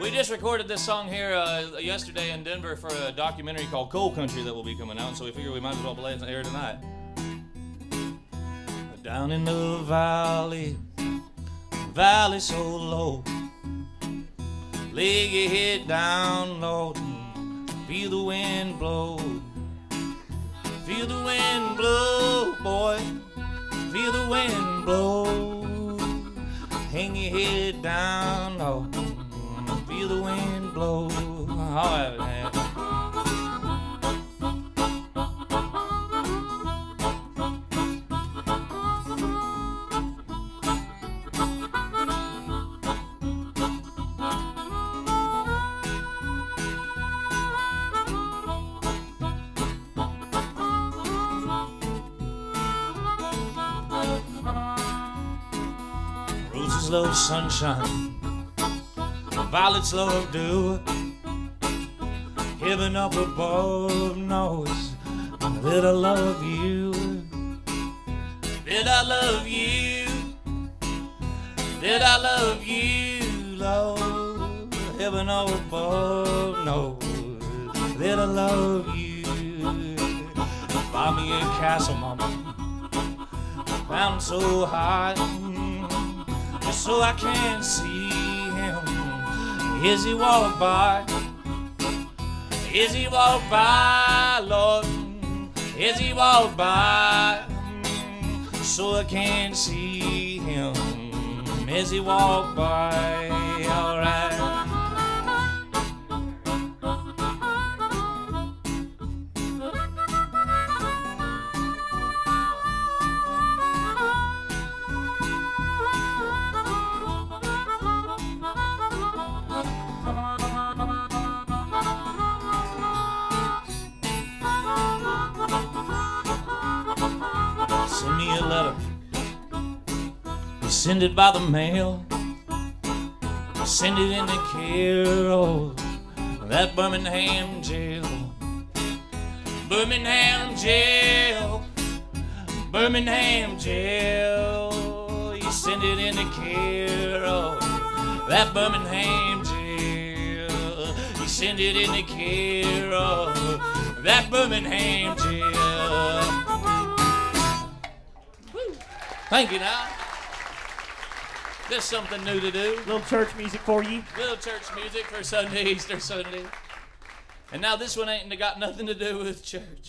We just recorded this song here yesterday in Denver for a documentary called Coal Country that will be coming out, so we figured we might as well play it here tonight. Down in the valley so low, lay your head down low, feel the wind blow. Feel the wind blow, boy, feel the wind blow. Hang your head down low, feel the wind blow. I'll have it, man. Roses love sunshine, violets love dew. Heaven up above knows that I love you, that I love you, that I love you, Lord. Heaven up above knows that I love you. Buy me a castle, mama, mountain so high, just so I can see him as he walk by. As he walk by, Lord, as he walk by, so I can see him as he walk by. All right. Send me a letter, you send it by the mail, send it in the care of that Birmingham jail. Birmingham jail, Birmingham jail. You send it in the care of that Birmingham jail. You send it in the care of that Birmingham jail. Thank you now. There's something new to do. Little church music for you. Little church music for Sunday, Easter Sunday. And now this one ain't got nothing to do with church.